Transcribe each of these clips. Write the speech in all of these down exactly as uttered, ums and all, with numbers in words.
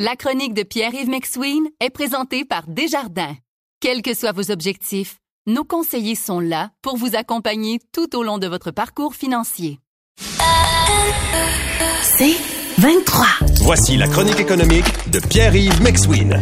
La chronique de Pierre-Yves McSween est présentée par Desjardins. Quels que soient vos objectifs, nos conseillers sont là pour vous accompagner tout au long de votre parcours financier. C'est vingt-trois. Voici la chronique économique de Pierre-Yves McSween.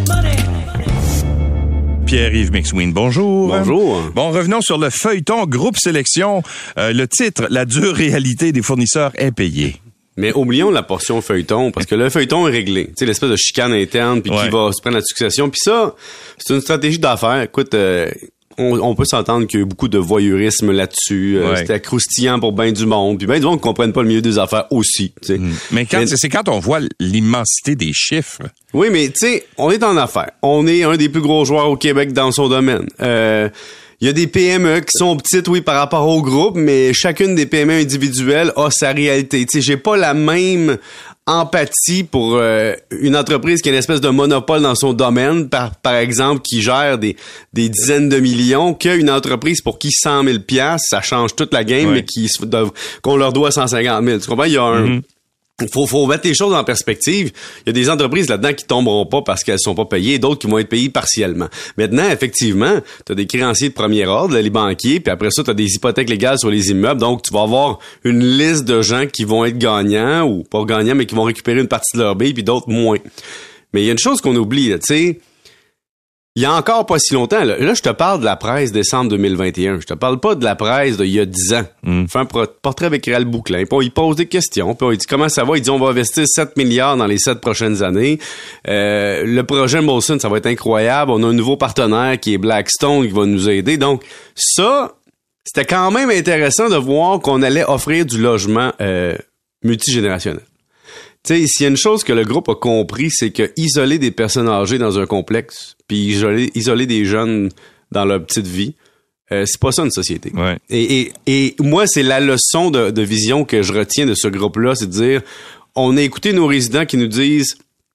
Pierre-Yves McSween, bonjour. Bonjour. Bon, revenons sur le feuilleton Groupe Sélection. Euh, le titre, La dure réalité des fournisseurs impayés. Mais oublions la portion feuilleton, parce que le feuilleton est réglé. Tu sais, l'espèce de chicane interne, puis ouais. qui va se prendre la succession. Puis ça, c'est une stratégie d'affaires. Écoute, euh, on, on peut s'entendre qu'il y a eu beaucoup de voyeurisme là-dessus. Euh, ouais. C'était croustillant pour ben du monde. Puis ben du monde ne comprennent pas le milieu des affaires aussi. Tu sais. Mmh. Mais, quand, mais c'est quand on voit l'immensité des chiffres. Oui, mais tu sais, on est en affaires. On est un des plus gros joueurs au Québec dans son domaine. Euh... Il y a des P M E qui sont petites, oui, par rapport au groupe, mais chacune des P M E individuelles a sa réalité. Tu sais, j'ai pas la même empathie pour euh, une entreprise qui a une espèce de monopole dans son domaine, par par exemple, qui gère des des dizaines de millions, qu'une entreprise pour qui cent mille piastres, ça change toute la game, ouais. mais qui qu'on leur doit cent cinquante mille. Tu comprends? Il y a un... Mm-hmm. Faut, faut mettre les choses en perspective. Il y a des entreprises là-dedans qui tomberont pas parce qu'elles sont pas payées, d'autres qui vont être payées partiellement. Maintenant, effectivement, tu as des créanciers de premier ordre, les banquiers, puis après ça, tu as des hypothèques légales sur les immeubles. Donc, tu vas avoir une liste de gens qui vont être gagnants, ou pas gagnants, mais qui vont récupérer une partie de leur bille, puis d'autres moins. Mais il y a une chose qu'on oublie, tu sais. Il y a encore pas si longtemps, là, là je te parle de la presse décembre deux mille vingt et un. Je te parle pas de la presse d'il y a dix ans. Mm. Fait un portrait avec Réal Bouclin. Puis on, il pose des questions. Puis on, il dit comment ça va. Il dit on va investir sept milliards dans les sept prochaines années. Euh, le projet Molson, ça va être incroyable. On a un nouveau partenaire qui est Blackstone qui va nous aider. Donc ça, c'était quand même intéressant de voir qu'on allait offrir du logement euh, multigénérationnel. Tu sais, s'il y a une chose que le groupe a compris, c'est que isoler des personnes âgées dans un complexe, puis isoler, isoler des jeunes dans leur petite vie, euh, c'est pas ça une société. Ouais. Et, et, et moi, c'est la leçon de, de vision que je retiens de ce groupe-là, c'est de dire, on a écouté nos résidents qui nous disent,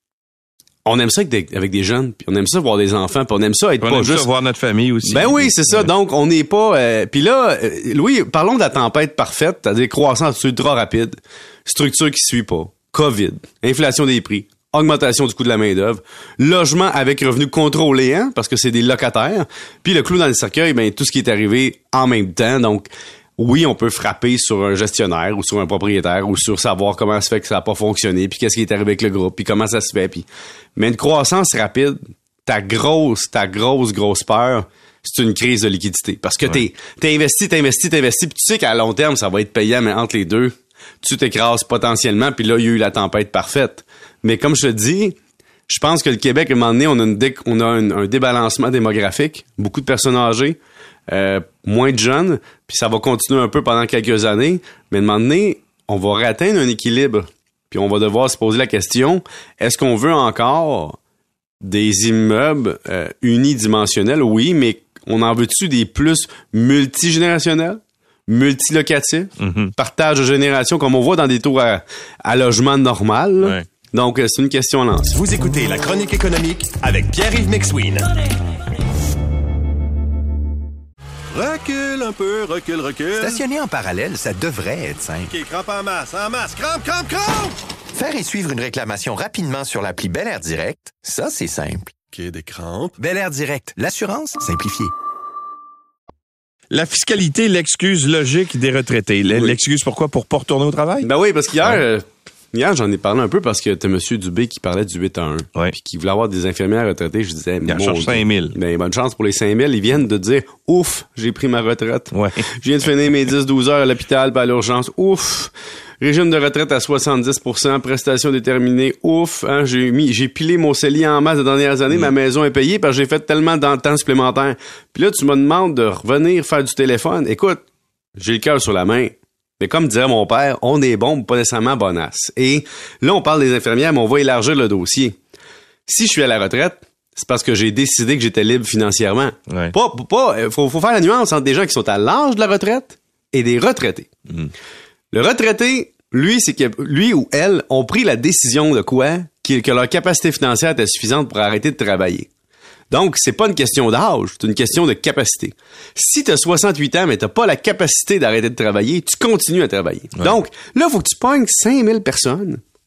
on aime ça avec des, avec des jeunes, puis on aime ça voir des enfants, puis on aime ça être on pas aime juste... ça voir notre famille aussi. Ben oui, c'est ça. Ouais. Donc, on n'est pas... Euh, puis là, euh, Louis, parlons de la tempête parfaite, c'est-à-dire croissance ultra rapide, structure qui suit pas, COVID, inflation des prix, augmentation du coût de la main-d'œuvre, logement avec revenus contrôlés, hein, parce que c'est des locataires, puis le clou dans le cercueil, ben tout ce qui est arrivé en même temps. Donc, oui, on peut frapper sur un gestionnaire ou sur un propriétaire ou sur savoir comment ça se fait que ça n'a pas fonctionné, puis qu'est-ce qui est arrivé avec le groupe, puis comment ça se fait. Puis, mais une croissance rapide, ta grosse, ta grosse, grosse peur, c'est une crise de liquidité. Parce que ouais. t'es, t'es investi, t'es investi, t'es investi, puis tu sais qu'à long terme, ça va être payant, mais entre les deux, tu t'écrases potentiellement, puis là, il y a eu la tempête parfaite. Mais comme je te dis, je pense que le Québec, à un moment donné, on a, une dé- on a un, un débalancement démographique, beaucoup de personnes âgées, euh, moins de jeunes, puis ça va continuer un peu pendant quelques années, mais à un moment donné, on va réatteindre un équilibre, puis on va devoir se poser la question, est-ce qu'on veut encore des immeubles euh, unidimensionnels? Oui, mais on en veut-tu des plus multigénérationnels? Multilocatif, mm-hmm. partage de génération, comme on voit dans des tours à, à logement normal. Ouais. Donc, c'est une question à lancer. Vous écoutez la chronique économique avec Pierre-Yves McSween. Recule un peu, recule, recule. Stationner en parallèle, ça devrait être simple. OK, crampe en masse, en masse, crampe, crampe, crampe! Faire et suivre une réclamation rapidement sur l'appli Bel Air Direct, ça, c'est simple. OK, des crampes. Bel Air Direct, l'assurance simplifiée. La fiscalité, l'excuse logique des retraités. L'excuse pourquoi? Pour pas retourner au travail? Ben oui, parce qu'hier, ouais. euh, hier j'en ai parlé un peu parce que t'as M. Dubé qui parlait du huit à un. Ouais. Puis qui voulait avoir des infirmières retraitées. Je disais, il en cherche cinq mille. Ben, bonne chance pour les cinq mille. Ils viennent de dire, ouf, j'ai pris ma retraite. Ouais. Je viens de finir mes dix douze heures à l'hôpital pas à l'urgence. Ouf. Régime de retraite à soixante-dix pour cent, prestations déterminées, ouf, hein, j'ai mis, j'ai pilé mon cellier en masse les dernières années, mmh. ma maison est payée parce que j'ai fait tellement de temps supplémentaire. Puis là, tu me demandes de revenir faire du téléphone. Écoute, j'ai le cœur sur la main. Mais comme dirait mon père, on est bon, pas nécessairement bonasse. Et là, on parle des infirmières, mais on va élargir le dossier. Si je suis à la retraite, c'est parce que j'ai décidé que j'étais libre financièrement. Ouais. Pas, pas, faut, faut faire la nuance entre des gens qui sont à l'âge de la retraite et des retraités. Mmh. Le retraité, lui, c'est que lui ou elle ont pris la décision de quoi? Que leur capacité financière était suffisante pour arrêter de travailler. Donc, c'est pas une question d'âge, c'est une question de capacité. Si t'as soixante-huit ans, mais t'as pas la capacité d'arrêter de travailler, tu continues à travailler. Ouais. Donc, là, il faut que tu pognes cinq mille personnes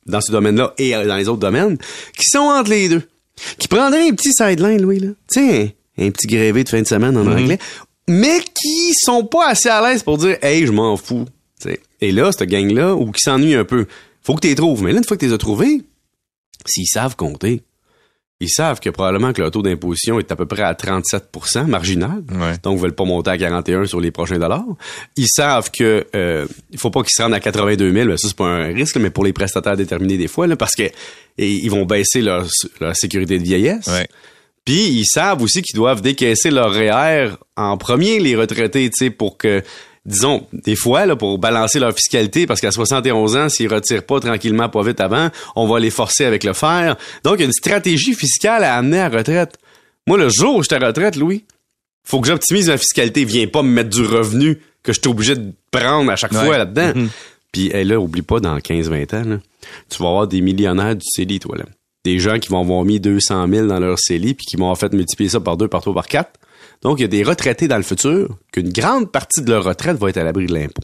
dans ce domaine-là et dans les autres domaines, qui sont entre les deux. Qui prendraient un petit sideline, Louis, là. Tiens, un petit grévé de fin de semaine en mm-hmm. anglais, mais qui sont pas assez à l'aise pour dire « Hey, je m'en fous ». T'sais. Et là, cette gang-là, ou qui s'ennuie un peu, faut que tu les trouves. Mais là, une fois que tu les as trouvés, s'ils savent compter, ils savent que probablement que leur taux d'imposition est à peu près à trente-sept pour cent marginal. Ouais. Donc, ils veulent pas monter à quarante et un sur les prochains dollars. Ils savent que euh, il faut pas qu'ils se rendent à quatre-vingt-deux mille. Ben, ça, c'est pas un risque, mais pour les prestataires déterminés des fois, là, parce que et, ils vont baisser leur, leur sécurité de vieillesse. Ouais. Puis, ils savent aussi qu'ils doivent décaisser leur R E E R en premier, les retraités, tu sais, pour que disons, des fois, là, pour balancer leur fiscalité, parce qu'à soixante et onze ans, s'ils retirent pas tranquillement, pas vite avant, on va les forcer avec le fer. Donc, il y a une stratégie fiscale à amener à la retraite. Moi, le jour où je suis à la retraite, Louis, faut que j'optimise ma fiscalité. Viens pas me mettre du revenu que je suis obligé de prendre à chaque ouais. fois là-dedans. Mm-hmm. Puis, hey, là, oublie pas, dans quinze vingt ans, là, tu vas avoir des millionnaires du C E L I, toi, là. Des gens qui vont avoir mis deux cent mille dans leur C E L I puis qui vont en fait multiplier ça par deux, par trois, par quatre. Donc, il y a des retraités dans le futur qu'une grande partie de leur retraite va être à l'abri de l'impôt.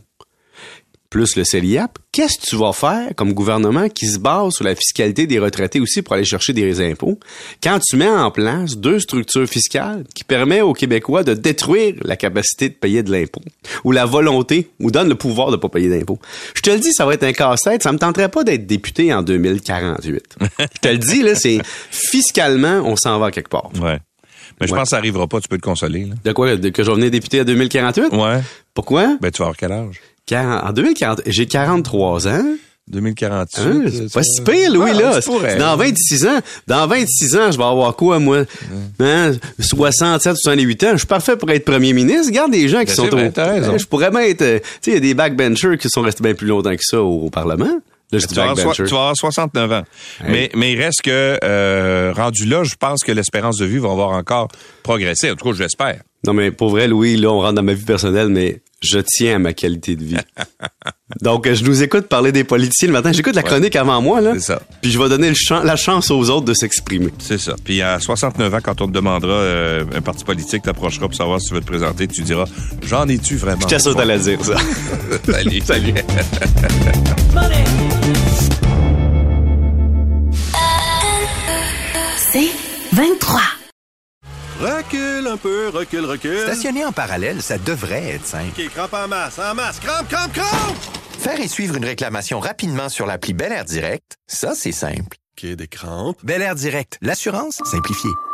Plus le C E L I A P, qu'est-ce que tu vas faire comme gouvernement qui se base sur la fiscalité des retraités aussi pour aller chercher des impôts quand tu mets en place deux structures fiscales qui permettent aux Québécois de détruire la capacité de payer de l'impôt ou la volonté ou donne le pouvoir de pas payer d'impôt? Je te le dis, ça va être un casse-tête. Ça me tenterait pas d'être député en deux mille quarante-huit. Je te le dis, là, c'est fiscalement, on s'en va quelque part. Ouais. Mais je ouais. pense que ça arrivera pas, tu peux te consoler. Là. De quoi? De, que je vais venir député à deux mille quarante-huit? Ouais. Pourquoi? Ben, tu vas avoir quel âge? quarante, en deux mille quarante, j'ai quarante-trois ans. deux mille quarante-huit. Hein, c'est pas si pire, Louis, ah, là. C'est dans vingt-six ans. Dans vingt-six ans, je vais avoir quoi, moi? Ouais. Hein? soixante-sept, soixante-huit ans. Je suis parfait pour être premier ministre. Regarde des gens qui ben, sont au... Ben, je pourrais même être... Tu sais, il y a des backbenchers qui sont restés bien plus longtemps que ça au, au Parlement. Là, tu, vas avoir, tu vas avoir soixante-neuf ans. Hey. Mais, mais il reste que, euh, rendu là, je pense que l'espérance de vie va avoir encore progressé. En tout cas, je l'espère. Non, mais pour vrai, Louis, là, on rentre dans ma vie personnelle, mais je tiens à ma qualité de vie. Donc, je nous écoute parler des politiciens le matin. J'écoute la chronique ouais. avant moi, là. C'est ça. Puis je vais donner le ch- la chance aux autres de s'exprimer. C'est ça. Puis à soixante-neuf ans, quand on te demandera, euh, un parti politique t'approchera pour savoir si tu veux te présenter, tu diras, j'en ai-tu vraiment? Je t'assure d'aller dire ça. Salut. Salut. C'est vingt-trois. Recule un peu, recule, recule. Stationner en parallèle, ça devrait être simple. OK, crampe en masse, en masse, crampe, crampe, crampe! Faire et suivre une réclamation rapidement sur l'appli Bel Air Direct, ça, c'est simple. OK, des crampes. Bel Air Direct, l'assurance simplifiée.